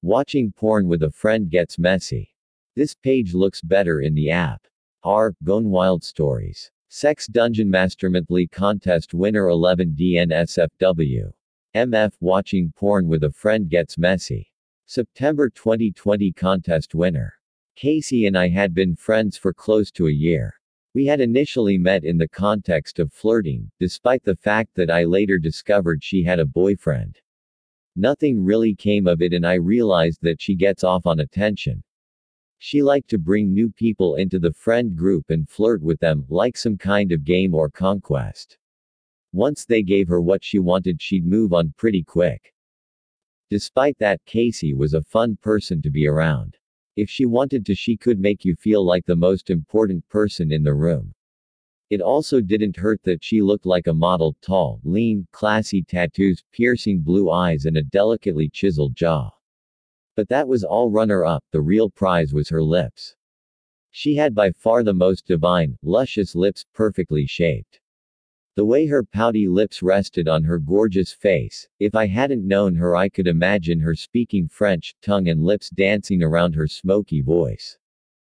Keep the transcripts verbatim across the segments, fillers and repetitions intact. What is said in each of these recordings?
Watching porn with a friend gets messy. This page looks better in the app. R. Gone Wild Stories. Sex Dungeon Master Monthly Contest Winner eleven D N S F W. M F Watching porn with a friend gets messy. September twenty twenty Contest winner. Casey and I had been friends for close to a year. We had initially met in the context of flirting, despite the fact that I later discovered she had a boyfriend. Nothing really came of it, and I realized that she gets off on attention. She liked to bring new people into the friend group and flirt with them, like some kind of game or conquest. Once they gave her what she wanted, she'd move on pretty quick. Despite that, Casey was a fun person to be around. If she wanted to, she could make you feel like the most important person in the room. It also didn't hurt that she looked like a model, tall, lean, classy, tattoos, piercing blue eyes, and a delicately chiseled jaw. But that was all runner-up. The real prize was her lips. She had by far the most divine, luscious lips, perfectly shaped. The way her pouty lips rested on her gorgeous face, if I hadn't known her, I could imagine her speaking French, tongue and lips dancing around her smoky voice.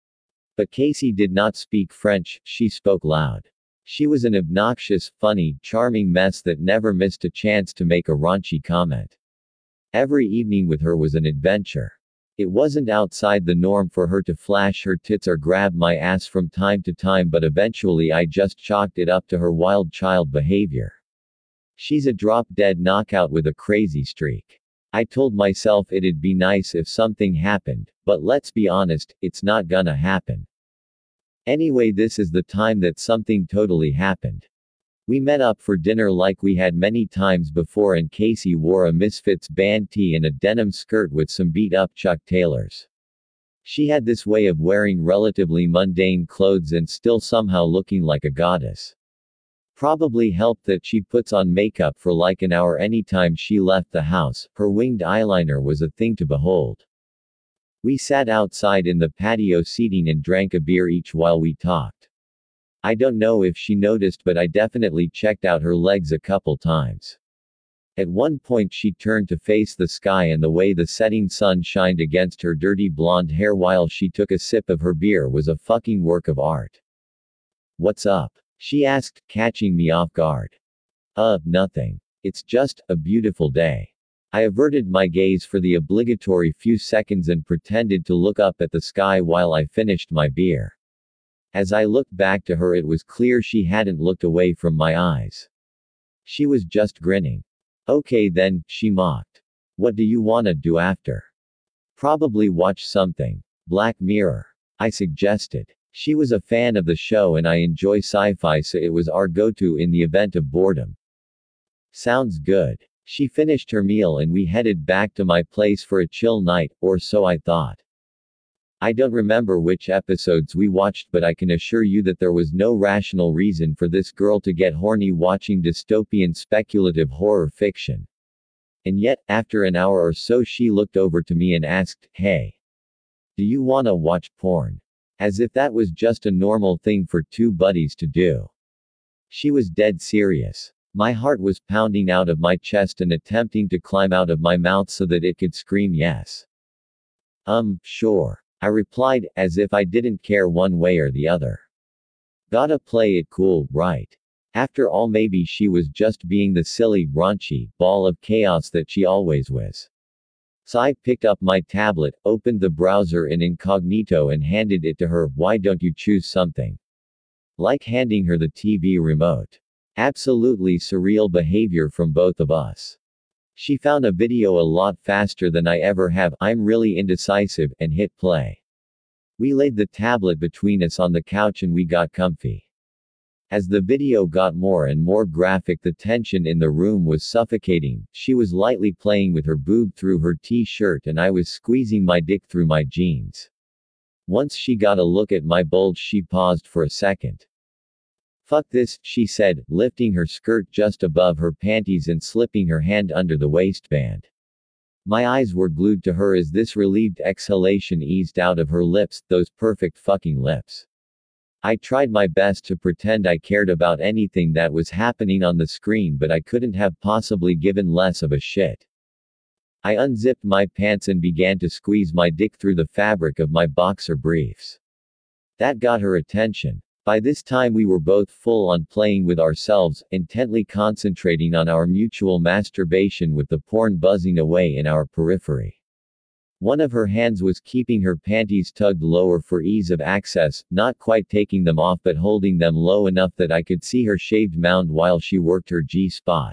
But Casey did not speak French, she spoke loud. She was an obnoxious, funny, charming mess that never missed a chance to make a raunchy comment. Every evening with her was an adventure. It wasn't outside the norm for her to flash her tits or grab my ass from time to time, but eventually I just chalked it up to her wild child behavior. She's a drop-dead knockout with a crazy streak. I told myself it'd be nice if something happened, but let's be honest, it's not gonna happen. Anyway, this is the time that something totally happened. We met up for dinner like we had many times before, and Casey wore a Misfits band tee and a denim skirt with some beat-up Chuck Taylors. She had this way of wearing relatively mundane clothes and still somehow looking like a goddess. Probably helped that she puts on makeup for like an hour anytime she left the house. Her winged eyeliner was a thing to behold. We sat outside in the patio seating and drank a beer each while we talked. I don't know if she noticed, but I definitely checked out her legs a couple times. At one point she turned to face the sky, and the way the setting sun shined against her dirty blonde hair while she took a sip of her beer was a fucking work of art. "What's up?" she asked, catching me off guard. Uh, nothing. It's just a beautiful day. I averted my gaze for the obligatory few seconds and pretended to look up at the sky while I finished my beer. As I looked back to her, it was clear she hadn't looked away from my eyes. She was just grinning. "Okay then," she mocked. "What do you wanna do after?" "Probably watch something. Black Mirror," I suggested. She was a fan of the show and I enjoy sci-fi, so it was our go-to in the event of boredom. "Sounds good." She finished her meal and we headed back to my place for a chill night, or so I thought. I don't remember which episodes we watched, but I can assure you that there was no rational reason for this girl to get horny watching dystopian speculative horror fiction. And yet, after an hour or so, she looked over to me and asked, "Hey, do you wanna watch porn?" As if that was just a normal thing for two buddies to do. She was dead serious. My heart was pounding out of my chest and attempting to climb out of my mouth so that it could scream yes. Um, sure. I replied, as if I didn't care one way or the other. Gotta play it cool, right? After all, maybe she was just being the silly, raunchy ball of chaos that she always was. So I picked up my tablet, opened the browser in incognito and handed it to her. Why don't you choose something? Like handing her the T V remote. Absolutely surreal behavior from both of us. She found a video a lot faster than I ever have. I'm really indecisive, and hit play. We laid the tablet between us on the couch and we got comfy. As the video got more and more graphic, the tension in the room was suffocating. She was lightly playing with her boob through her t-shirt and I was squeezing my dick through my jeans. Once she got a look at my bulge, she paused for a second. "Fuck this," she said, lifting her skirt just above her panties and slipping her hand under the waistband. My eyes were glued to her as this relieved exhalation eased out of her lips, those perfect fucking lips. I tried my best to pretend I cared about anything that was happening on the screen, but I couldn't have possibly given less of a shit. I unzipped my pants and began to squeeze my dick through the fabric of my boxer briefs. That got her attention. By this time we were both full on playing with ourselves, intently concentrating on our mutual masturbation with the porn buzzing away in our periphery. One of her hands was keeping her panties tugged lower for ease of access, not quite taking them off but holding them low enough that I could see her shaved mound while she worked her G-spot.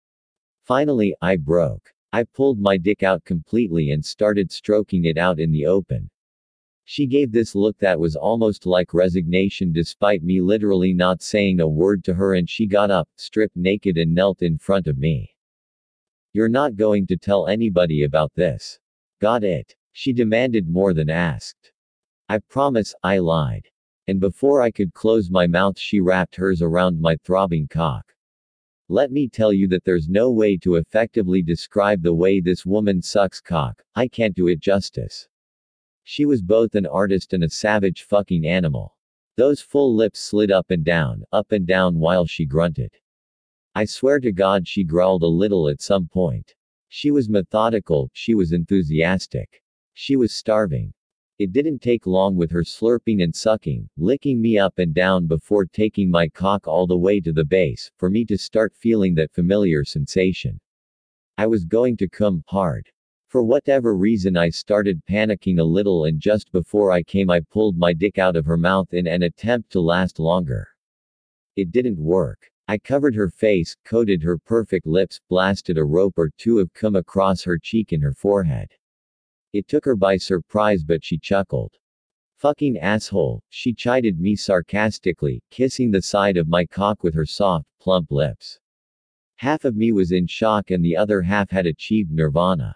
Finally, I broke. I pulled my dick out completely and started stroking it out in the open. She gave this look that was almost like resignation despite me literally not saying a word to her, and she got up, stripped naked and knelt in front of me. "You're not going to tell anybody about this? Got it?" she demanded more than asked. "I promise," I lied. And before I could close my mouth she wrapped hers around my throbbing cock. Let me tell you that there's no way to effectively describe the way this woman sucks cock. I can't do it justice. She was both an artist and a savage fucking animal. Those full lips slid up and down, up and down while she grunted. I swear to God she growled a little at some point. She was methodical, she was enthusiastic. She was starving. It didn't take long with her slurping and sucking, licking me up and down before taking my cock all the way to the base, for me to start feeling that familiar sensation. I was going to come hard. For whatever reason I started panicking a little, and just before I came I pulled my dick out of her mouth in an attempt to last longer. It didn't work. I covered her face, coated her perfect lips, blasted a rope or two of cum across her cheek and her forehead. It took her by surprise, but she chuckled. "Fucking asshole," she chided me sarcastically, kissing the side of my cock with her soft, plump lips. Half of me was in shock and the other half had achieved nirvana.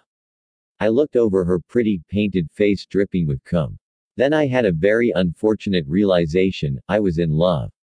I looked over her pretty, painted face dripping with cum. Then I had a very unfortunate realization: I was in love.